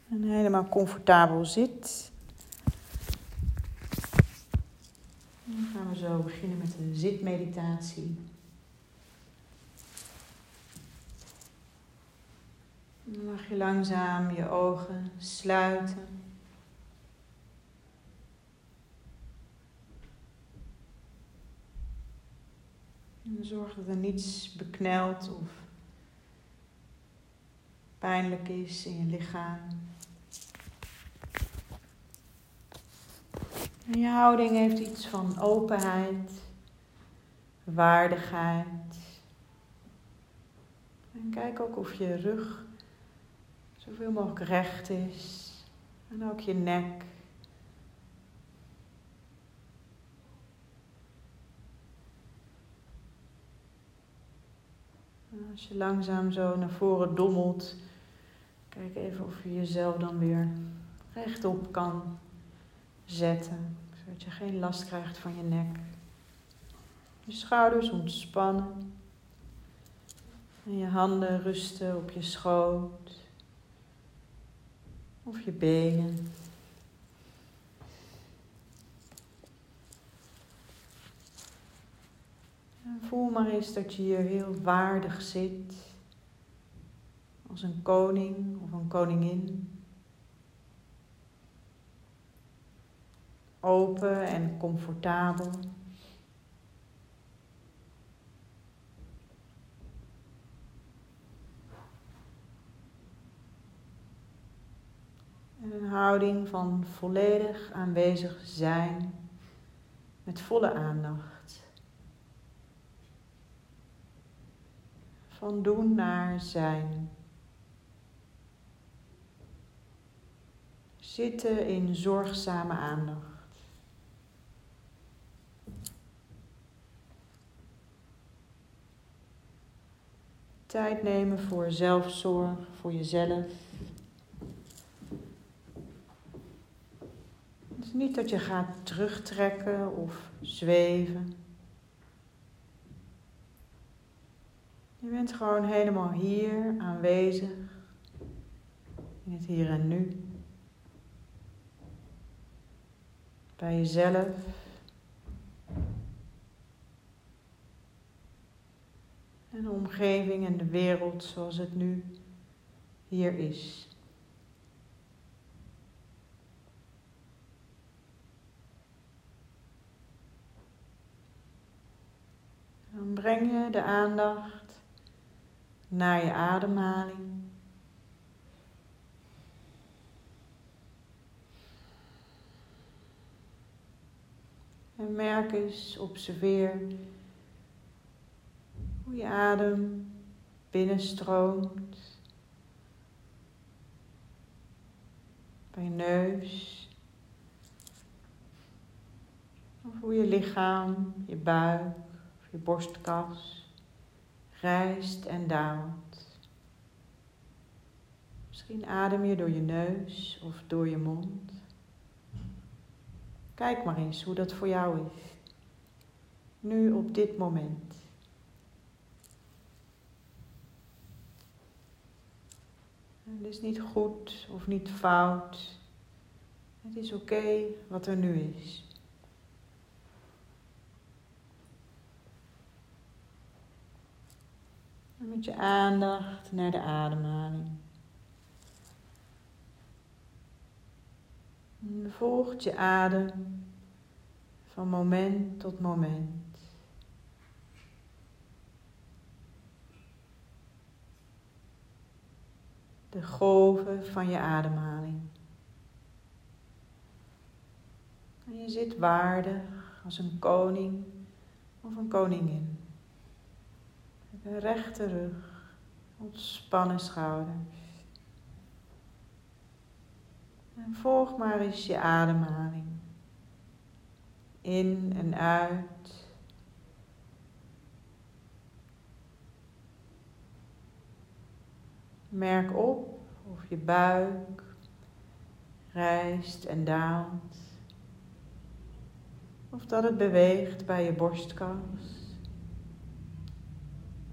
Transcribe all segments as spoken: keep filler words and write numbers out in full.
En helemaal comfortabel zit. Dan gaan we zo beginnen met de zitmeditatie. Dan mag je langzaam je ogen sluiten. En zorg dat er niets beknelt of pijnlijk is in je lichaam. En je houding heeft iets van openheid, waardigheid. En kijk ook of je rug zoveel mogelijk recht is. En ook je nek. En als je langzaam zo naar voren dommelt, kijk even of je jezelf dan weer rechtop kan zetten. Zodat je geen last krijgt van je nek. Je schouders ontspannen. En je handen rusten op je schoot. Of je benen. En voel maar eens dat je hier heel waardig zit. Als een koning of een koningin. Open en comfortabel. En een houding van volledig aanwezig zijn met volle aandacht. Van doen naar zijn. Zitten in zorgzame aandacht. Tijd nemen voor zelfzorg, voor jezelf. Het is niet dat je gaat terugtrekken of zweven. Je bent gewoon helemaal hier, aanwezig, in het hier en nu. Bij jezelf. En de omgeving en de wereld zoals het nu hier is. Dan breng je de aandacht naar je ademhaling. En merk eens, observeer hoe je adem binnenstroomt. Bij je neus. Of hoe je lichaam, je buik of je borstkas rijst en daalt. Misschien adem je door je neus of door je mond. Kijk maar eens hoe dat voor jou is. Nu op dit moment. Het is niet goed of niet fout. Het is oké wat er nu is. En met je aandacht naar de ademhaling. En volg je adem van moment tot moment. De golven van je ademhaling. En je zit waardig als een koning of een koningin. Met een rechte rug, ontspannen schouders. En volg maar eens je ademhaling. In en uit. Merk op of je buik rijst en daalt. Of dat het beweegt bij je borstkas.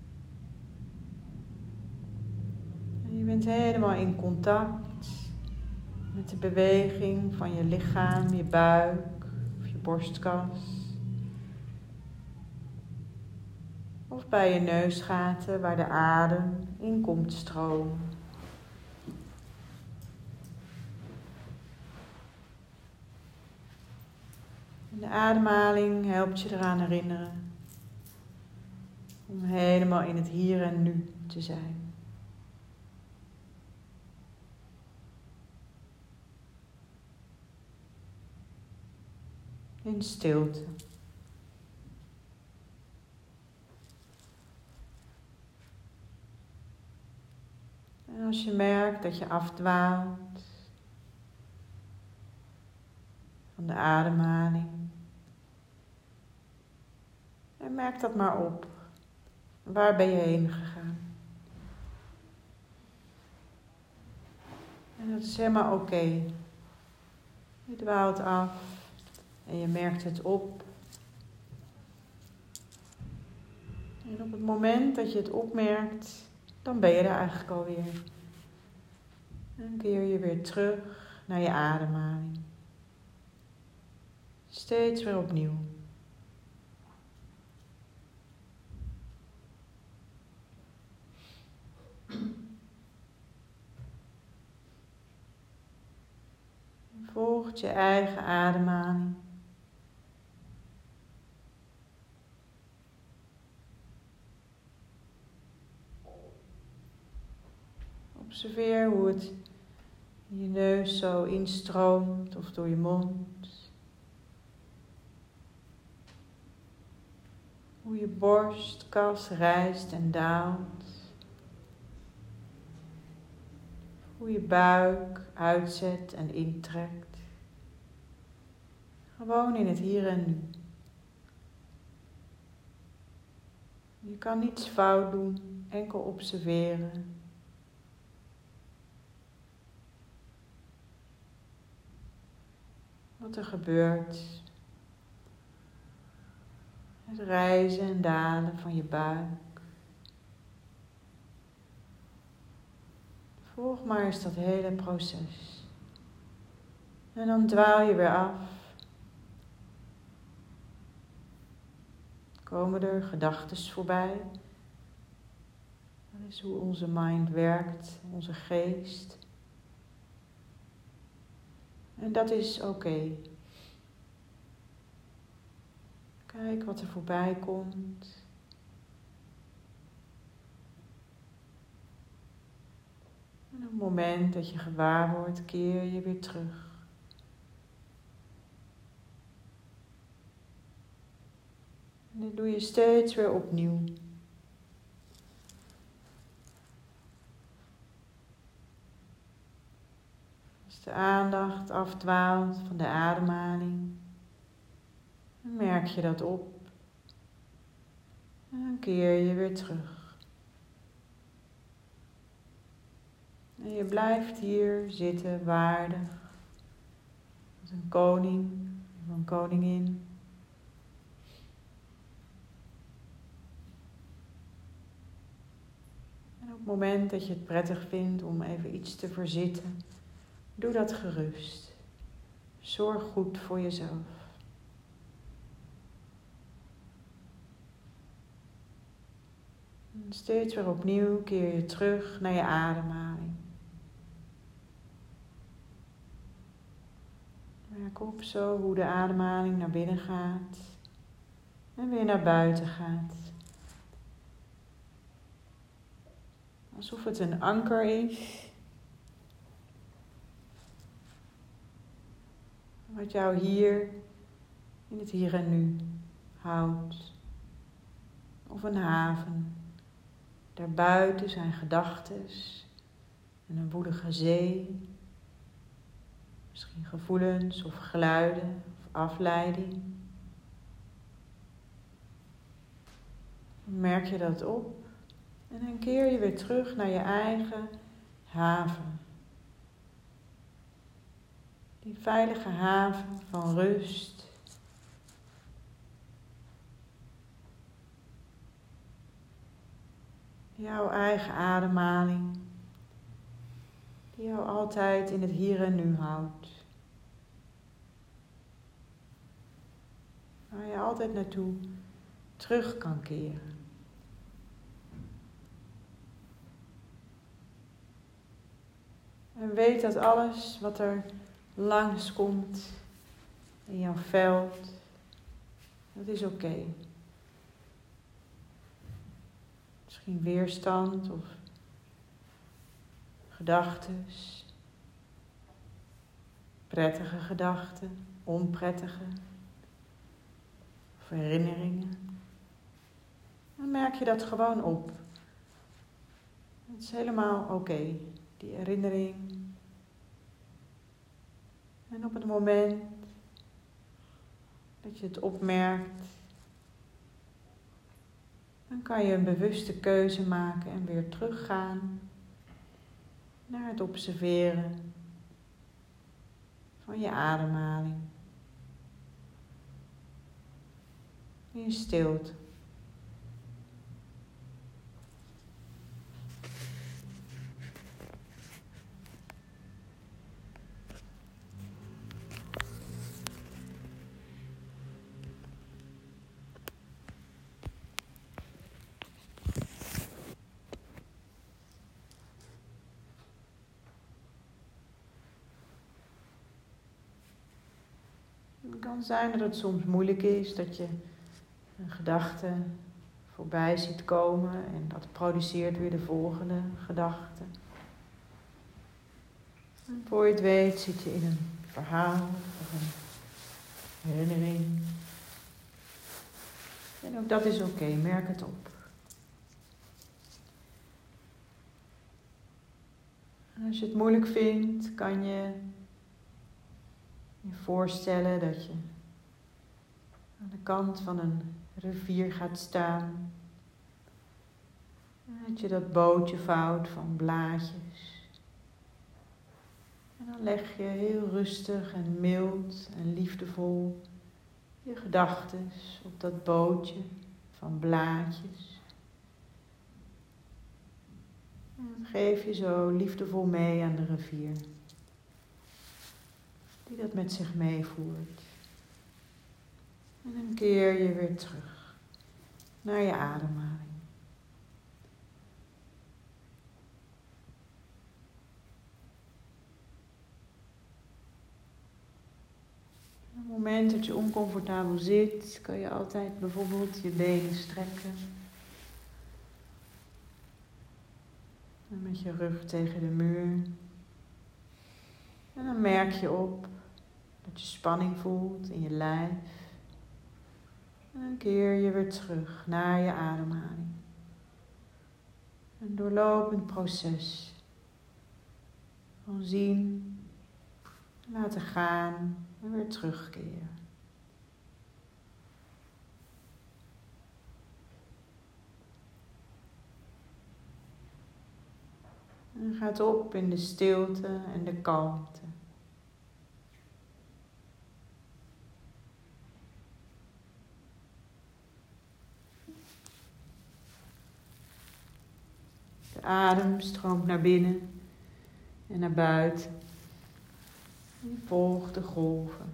En je bent helemaal in contact Met de beweging van je lichaam, je buik of je borstkas. Of bij je neusgaten waar de adem in komt stromen. En de ademhaling helpt je eraan herinneren om helemaal in het hier en nu te zijn. In stilte. En als je merkt dat je afdwaalt van de ademhaling, en merk dat maar op. Waar ben je heen gegaan? En dat is helemaal oké. Okay. Je dwaalt af en je merkt het op. En op het moment dat je het opmerkt, dan ben je er eigenlijk alweer. En dan keer je weer terug naar je ademhaling. Steeds weer opnieuw. Volg je eigen ademhaling. Observeer hoe het in je neus zo instroomt of door je mond. Hoe je borstkas rijst en daalt. Hoe je buik uitzet en intrekt. Gewoon in het hier en nu. Je kan niets fout doen, enkel observeren. Wat er gebeurt. Het rijzen en dalen van je buik. Volg maar eens dat hele proces. En dan dwaal je weer af. Komen er gedachten voorbij. Dat is hoe onze mind werkt, onze geest. En dat is oké. Okay. Kijk wat er voorbij komt. En op het moment dat je gewaar wordt, keer je weer terug. En dit doe je steeds weer opnieuw. Als de aandacht afdwaalt van de ademhaling, dan merk je dat op. En dan keer je weer terug. En je blijft hier zitten waardig. Als een koning of een koningin. En op het moment dat je het prettig vindt om even iets te verzitten, doe dat gerust. Zorg goed voor jezelf. En steeds weer opnieuw keer je terug naar je ademhaling. Merk op zo hoe de ademhaling naar binnen gaat en weer naar buiten gaat. Alsof het een anker is. Wat jou hier, in het hier en nu, houdt. Of een haven. Daarbuiten zijn gedachtes en een woelige zee. Misschien gevoelens of geluiden of afleiding. Merk je dat op en dan keer je weer terug naar je eigen haven. Die veilige haven van rust. Jouw eigen ademhaling. die jou altijd in het hier en nu houdt. Waar je altijd naartoe terug kan keren. En weet dat alles wat er langskomt in jouw veld, dat is oké. Okay. Misschien weerstand of gedachtes, prettige gedachten, onprettige of herinneringen. Dan merk je dat gewoon op. Het is helemaal oké, okay, die herinnering. En op het moment dat je het opmerkt, dan kan je een bewuste keuze maken en weer teruggaan naar het observeren van je ademhaling. In stilte. Het kan zijn dat het soms moeilijk is, dat je een gedachte voorbij ziet komen en dat produceert weer de volgende gedachte. En voor je het weet zit je in een verhaal of een herinnering. En ook dat is oké, okay, merk het op. En als je het moeilijk vindt, kan je je voorstellen dat je aan de kant van een rivier gaat staan. En dat je dat bootje vouwt van blaadjes. En dan leg je heel rustig en mild en liefdevol je gedachten op dat bootje van blaadjes. En dat geef je zo liefdevol mee aan de rivier, die dat met zich meevoert. En dan keer je weer terug naar je ademhaling. Op het moment dat je oncomfortabel zit, kan je altijd bijvoorbeeld je benen strekken. En met je rug tegen de muur. En dan merk je op dat je spanning voelt in je lijf. En dan keer je weer terug naar je ademhaling. Een doorlopend proces van zien, laten gaan en weer terugkeren. En gaat op in de stilte en de kalmte. De adem stroomt naar binnen en naar buiten. En je volgt de golven.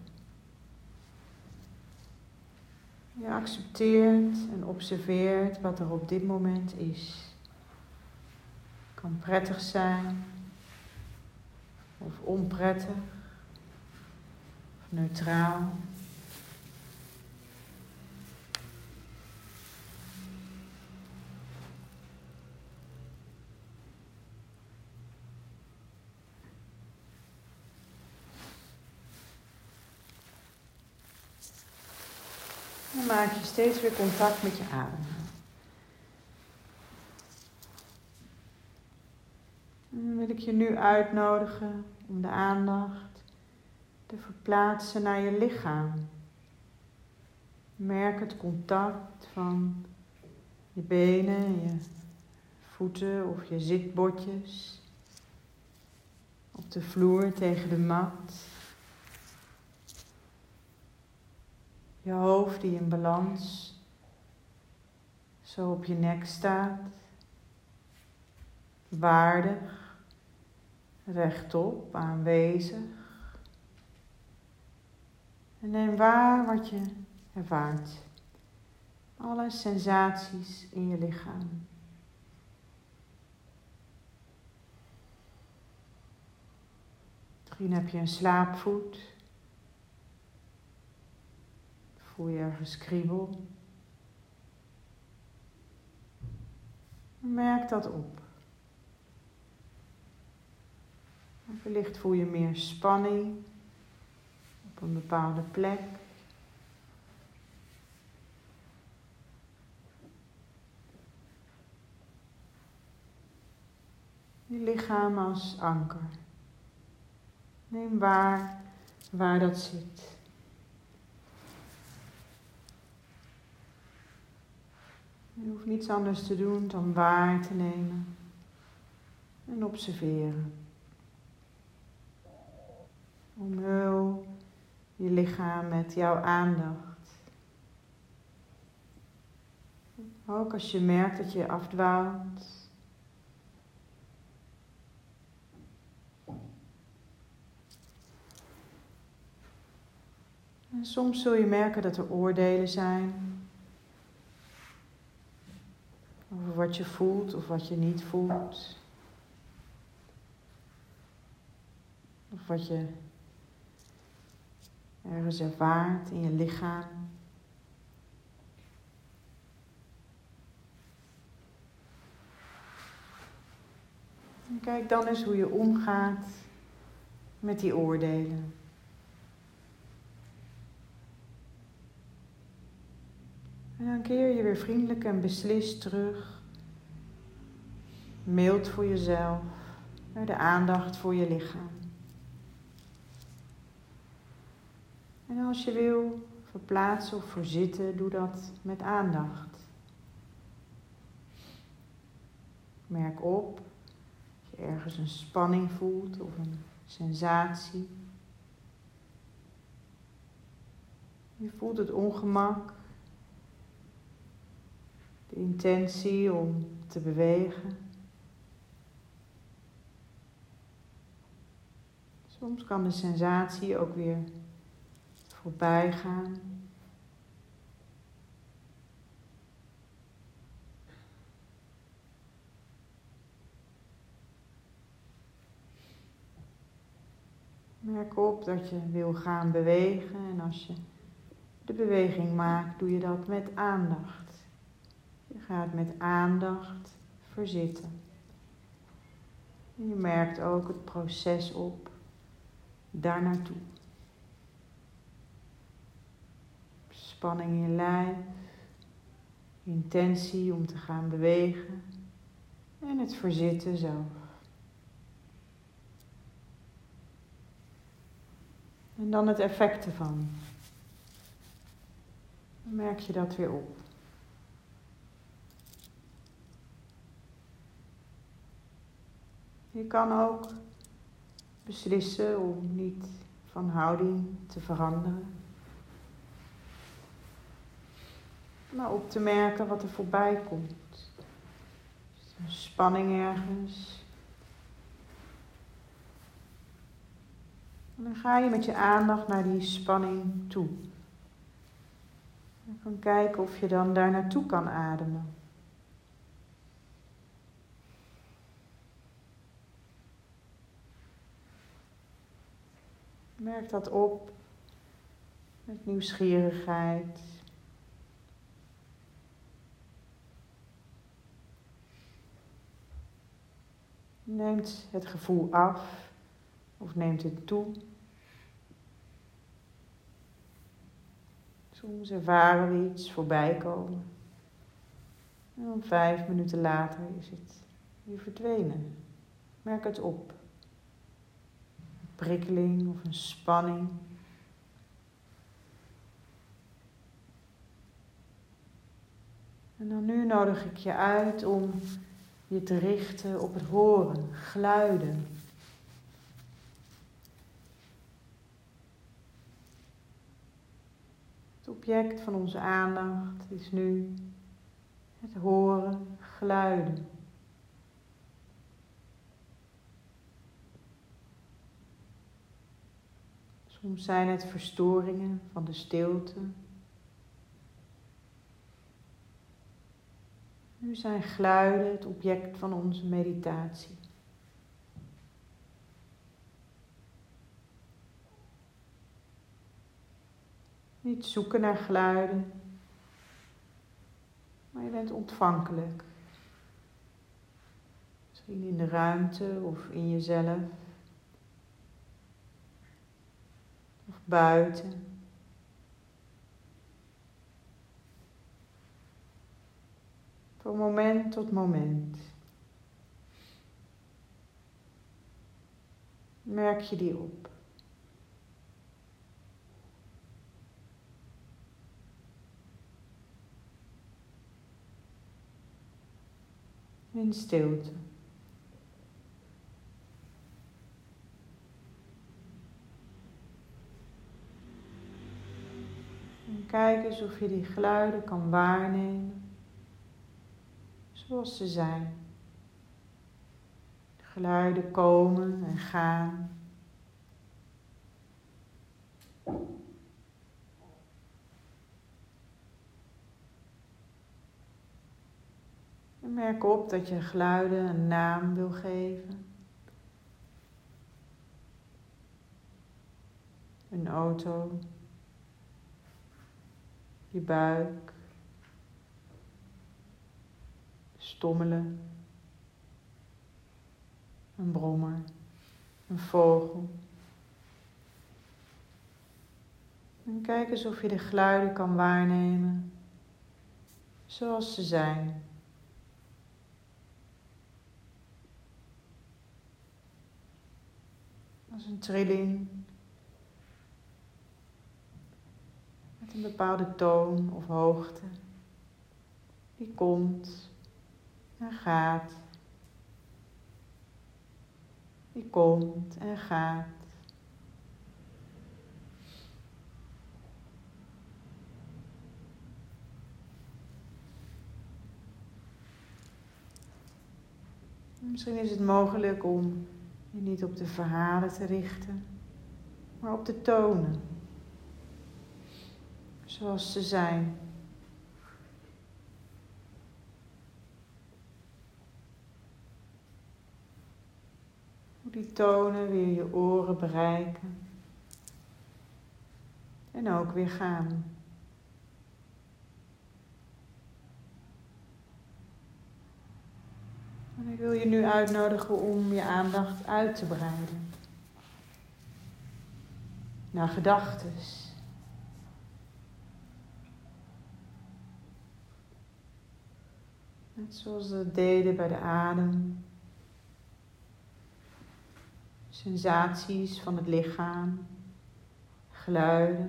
Je accepteert en observeert wat er op dit moment is. Het kan prettig zijn, of onprettig, of neutraal. Dan maak je steeds weer contact met je adem. En dan wil ik je nu uitnodigen om de aandacht te verplaatsen naar je lichaam. Merk het contact van je benen, je voeten of je zitbotjes op de vloer tegen de mat. Je hoofd die in balans zo op je nek staat, waardig rechtop, aanwezig. En neem waar wat je ervaart. Alle sensaties in je lichaam. Misschien heb je een slaapvoet. Voel je ergens kriebel. Merk dat op. Of wellicht voel je meer spanning op een bepaalde plek. Je lichaam als anker. Neem waar, waar dat zit. Je hoeft niets anders te doen dan waar te nemen en observeren. Omhul je lichaam met jouw aandacht. Ook als je merkt dat je afdwaalt. En soms zul je merken dat er oordelen zijn over wat je voelt of wat je niet voelt. Of wat je ergens ervaart in je lichaam. En kijk dan eens hoe je omgaat met die oordelen. En dan keer je weer vriendelijk en beslist terug. Mild voor jezelf. Naar de aandacht voor je lichaam. En als je wil verplaatsen of verzitten, doe dat met aandacht. Merk op als je ergens een spanning voelt of een sensatie. Je voelt het ongemak. De intentie om te bewegen. Soms kan de sensatie ook weer voorbij gaan. Merk op dat je wil gaan bewegen en als je de beweging maakt, doe je dat met aandacht. Je gaat met aandacht verzitten. En je merkt ook het proces op daar naartoe. Spanning in je lijf, intentie om te gaan bewegen en het verzitten zelf. En dan het effect ervan. Dan merk je dat weer op. Je kan ook beslissen om niet van houding te veranderen. Maar op te merken wat er voorbij komt. Een spanning ergens. En dan ga je met je aandacht naar die spanning toe. Je kan kijken of je dan daar naartoe kan ademen. Merk dat op met nieuwsgierigheid. Neemt het gevoel af of neemt het toe. Soms ervaren we iets voorbij komen. En dan vijf minuten later is het weer verdwenen. Merk het op. Een prikkeling of een spanning. En dan nu nodig ik je uit om je te richten op het horen, geluiden. Het object van onze aandacht is nu het horen, geluiden. Soms zijn het verstoringen van de stilte. Nu zijn geluiden het object van onze meditatie. Niet zoeken naar geluiden, maar je bent ontvankelijk. Misschien in de ruimte of in jezelf. Of buiten. Van moment tot moment. Merk je die op. In stilte. En kijk eens of je die geluiden kan waarnemen zoals ze zijn. De geluiden komen en gaan. En merk op dat je geluiden een naam wil geven. Een auto. Je buik. Stommelen. Een brommer. Een vogel. En kijk eens of je de geluiden kan waarnemen zoals ze zijn. Als een trilling. Met een bepaalde toon of hoogte. Die komt en gaat. Die komt en gaat. Misschien is het mogelijk om je niet op de verhalen te richten, maar op de tonen. Zoals ze zijn. Hoe die tonen weer je oren bereiken. En ook weer gaan. En ik wil je nu uitnodigen om je aandacht uit te breiden. Naar gedachtes. Net zoals we het deden bij de adem. Sensaties van het lichaam. Geluiden.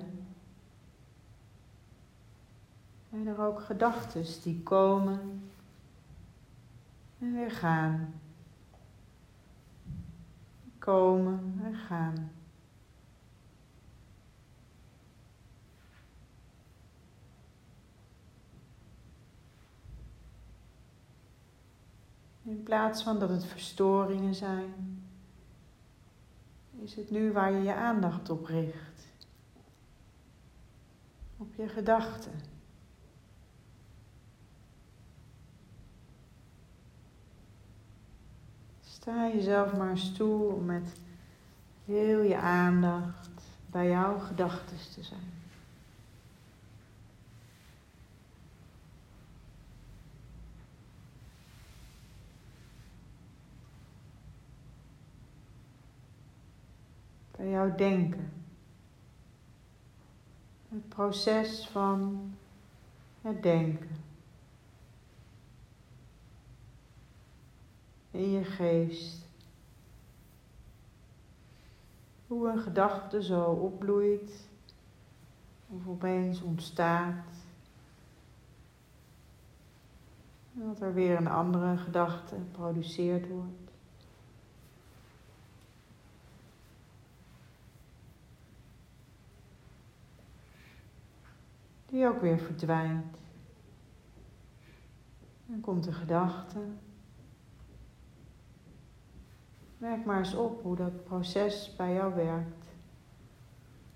En er ook gedachtes die komen en weer gaan. Komen en gaan. In plaats van dat het verstoringen zijn, is het nu waar je je aandacht op richt. Op je gedachten. Sta jezelf maar eens toe om met heel je aandacht bij jouw gedachten te zijn. Bij jouw denken. Het proces van het denken. In je geest. Hoe een gedachte zo opbloeit of opeens ontstaat. En dat er weer een andere gedachte geproduceerd wordt. Die ook weer verdwijnt. Dan komt de gedachte. Merk maar eens op hoe dat proces bij jou werkt.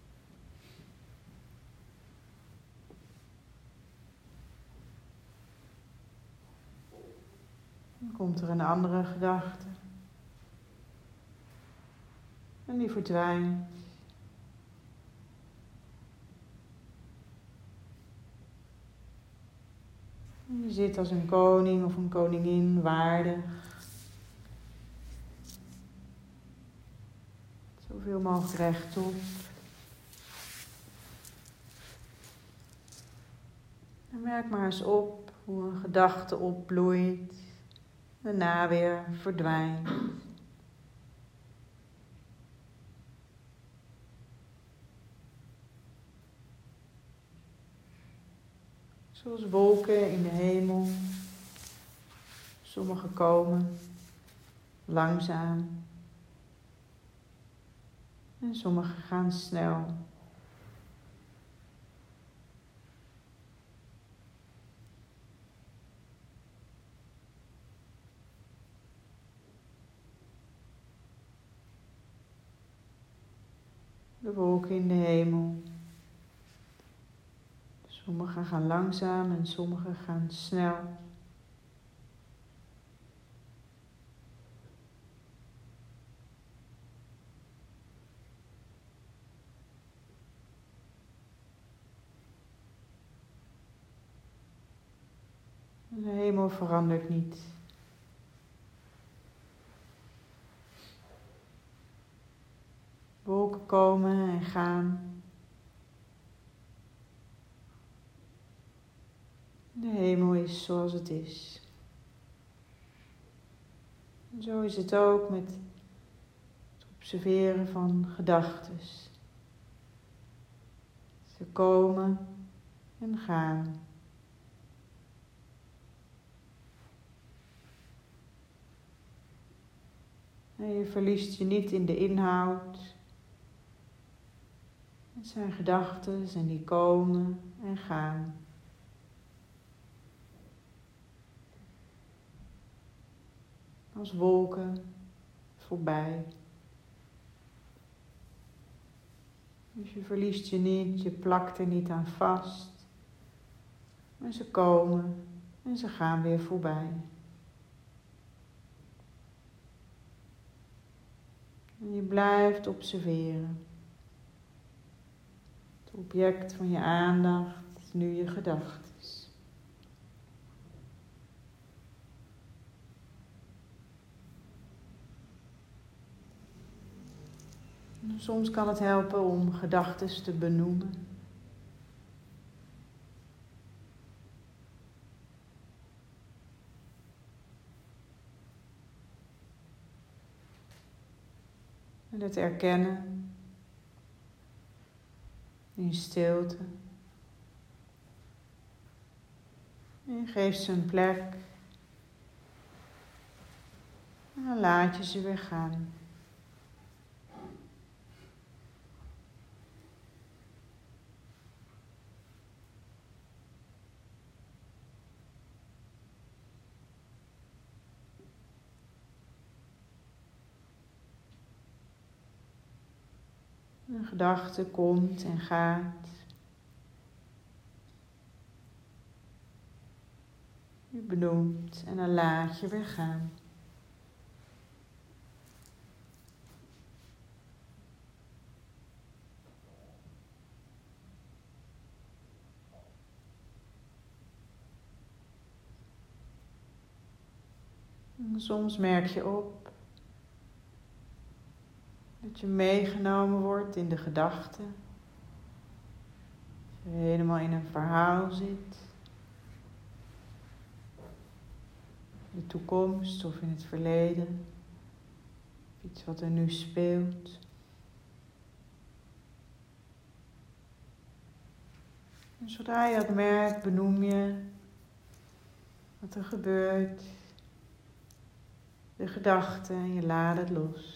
komt er een andere gedachte. En die verdwijnt. En je zit als een koning of een koningin waardig. Zoveel mogelijk rechtop. En merk maar eens op hoe een gedachte opbloeit. Daarna weer verdwijnt. Zoals wolken in de hemel. Sommige komen langzaam. En sommige gaan snel. De wolken in de hemel. Sommige gaan langzaam en sommige gaan snel. De hemel verandert niet. Wolken komen en gaan. De hemel is zoals het is. En zo is het ook met het observeren van gedachten. Ze komen en gaan. En je verliest je niet in de inhoud. Het zijn gedachten en die komen en gaan. Als wolken voorbij. Dus je verliest je niet, je plakt er niet aan vast. Maar ze komen en ze gaan weer voorbij. En je blijft observeren. Het object van je aandacht is nu je gedachten. Soms kan het helpen om gedachten te benoemen. En het erkennen in stilte. En je geeft ze een plek. En dan laat je ze weer gaan. Een gedachte komt en gaat. Je benoemt en dan laat je weer gaan. En soms merk je op dat je meegenomen wordt in de gedachten. Dat je helemaal in een verhaal zit. In de toekomst of in het verleden. Iets wat er nu speelt. En zodra je dat merkt, benoem je wat er gebeurt. De gedachten en je laat het los.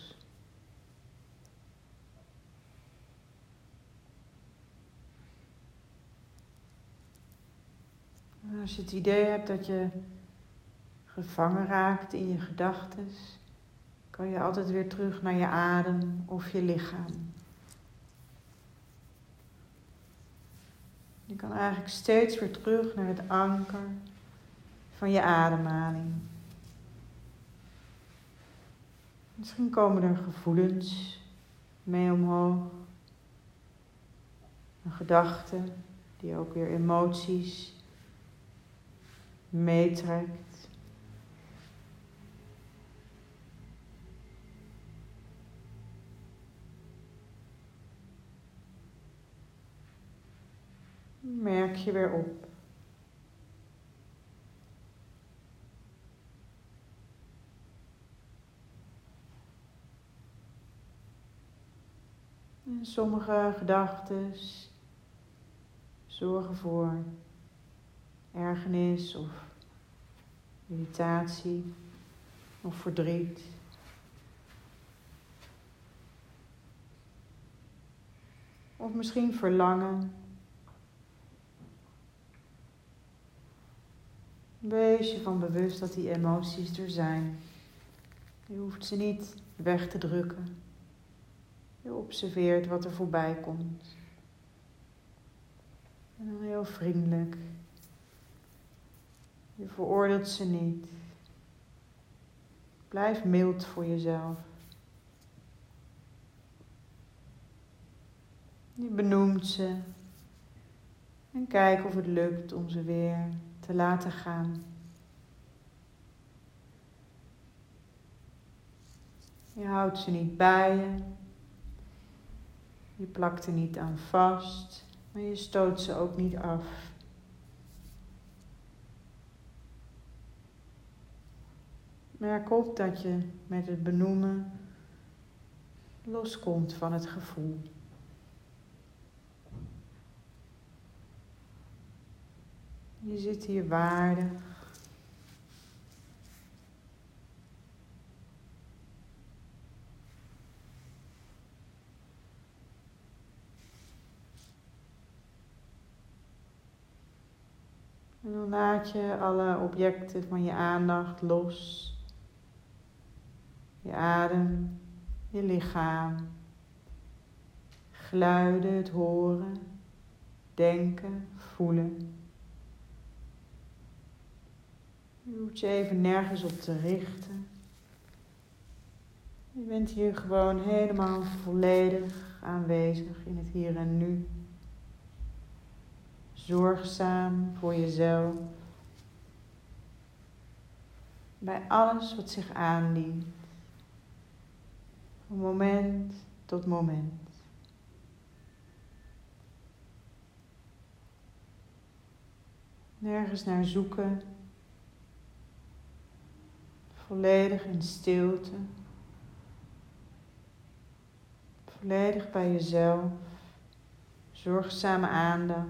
En als je het idee hebt dat je gevangen raakt in je gedachten, kan je altijd weer terug naar je adem of je lichaam. Je kan eigenlijk steeds weer terug naar het anker van je ademhaling. Misschien komen er gevoelens mee omhoog. Een gedachte die ook weer emoties meetrekt. Merk je weer op. En sommige gedachten zorgen voor ergernis of irritatie of verdriet. Of misschien verlangen. Wees je van bewust dat die emoties er zijn. Je hoeft ze niet weg te drukken. Je observeert wat er voorbij komt. En dan heel vriendelijk. Je veroordeelt ze niet. Blijf mild voor jezelf. Je benoemt ze. En kijk of het lukt om ze weer te laten gaan. Je houdt ze niet bij je. Je plakt er niet aan vast, maar je stoot ze ook niet af. Merk op dat je met het benoemen loskomt van het gevoel. Je zit hier waardig. En dan laat je alle objecten van je aandacht los. Je adem, je lichaam, geluiden, het horen, denken, voelen. Je hoeft je even nergens op te richten. Je bent hier gewoon helemaal volledig aanwezig in het hier en nu. Zorgzaam voor jezelf. Bij alles wat zich aandient. Van moment tot moment. Nergens naar zoeken. Volledig in stilte. Volledig bij jezelf. Zorgzame aandacht.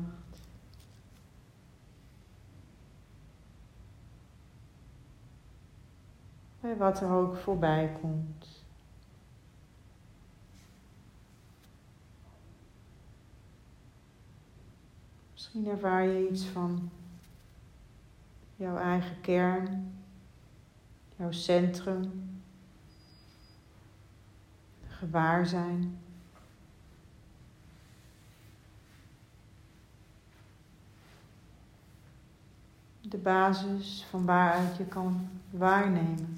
Bij wat er ook voorbij komt. Misschien ervaar je iets van jouw eigen kern, jouw centrum, gewaarzijn. De basis van waaruit je kan waarnemen.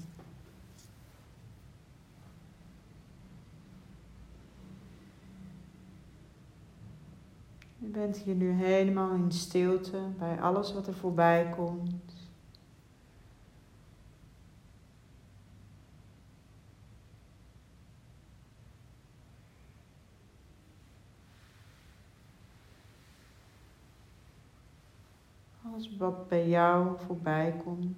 Je bent hier nu helemaal in stilte bij alles wat er voorbij komt. Alles wat bij jou voorbij komt.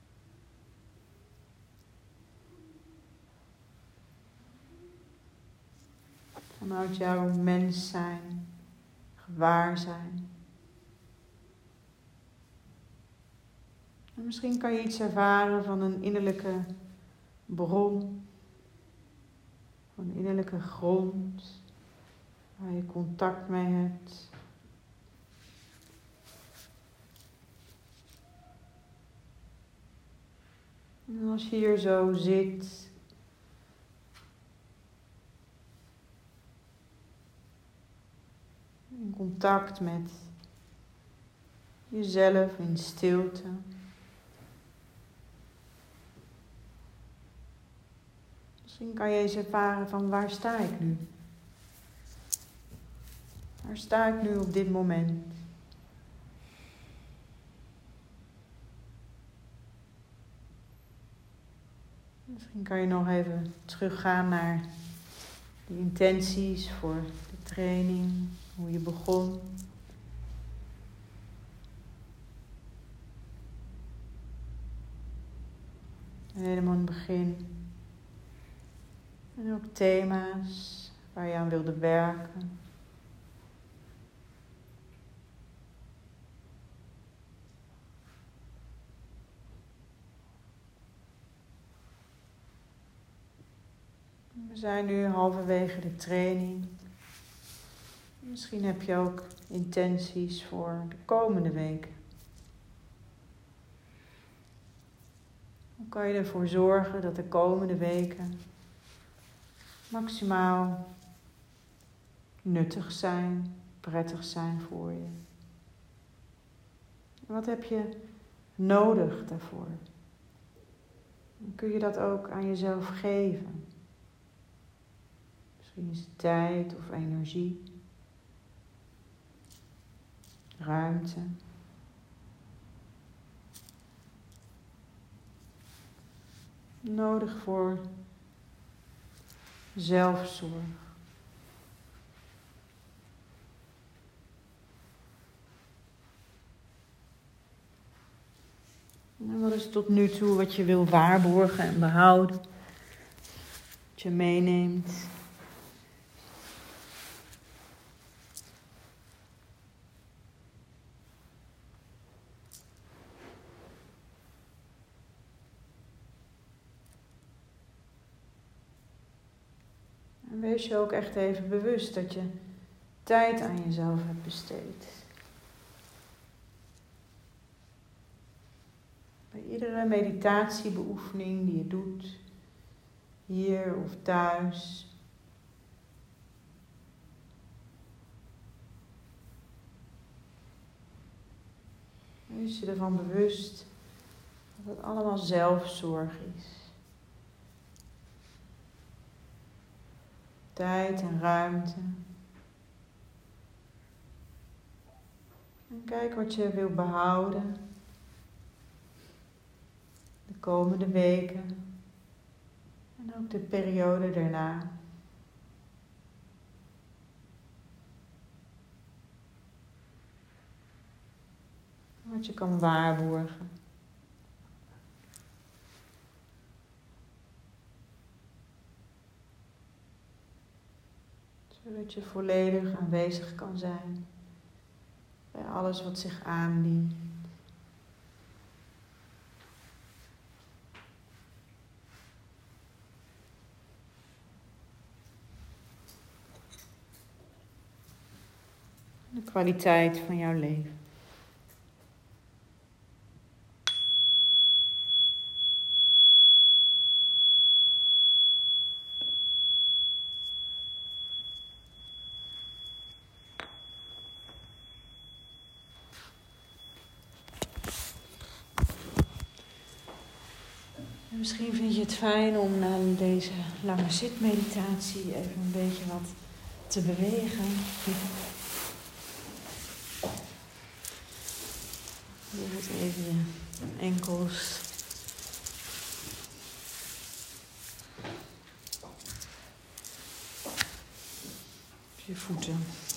Vanuit jouw mens zijn. Waar zijn. En misschien kan je iets ervaren van een innerlijke bron, van een innerlijke grond, waar je contact mee hebt. En als je hier zo zit, in contact met jezelf in stilte. Misschien kan je eens ervaren van waar sta ik nu? Waar sta ik nu op dit moment? Misschien kan je nog even teruggaan naar de intenties voor de training, hoe je begon. Helemaal in het begin. En ook thema's waar je aan wilde werken. We zijn nu halverwege de training. Misschien heb je ook intenties voor de komende weken. Hoe kan je ervoor zorgen dat de komende weken maximaal nuttig zijn, prettig zijn voor je? En wat heb je nodig daarvoor? Dan kun je dat ook aan jezelf geven. Misschien is het tijd of energie, ruimte. Nodig voor zelfzorg. En wat is tot nu toe wat je wil waarborgen en behouden? Wat je meeneemt. En wees je ook echt even bewust dat je tijd aan jezelf hebt besteed. Bij iedere meditatiebeoefening die je doet, hier of thuis. Wees je ervan bewust dat het allemaal zelfzorg is. Tijd en ruimte. En kijk wat je wil behouden de komende weken en ook de periode daarna. Wat je kan waarborgen. Zodat je volledig aanwezig kan zijn bij alles wat zich aandient. De kwaliteit van jouw leven. En misschien vind je het fijn om na deze lange zitmeditatie even een beetje wat te bewegen. Bijvoorbeeld even je enkels. Je voeten.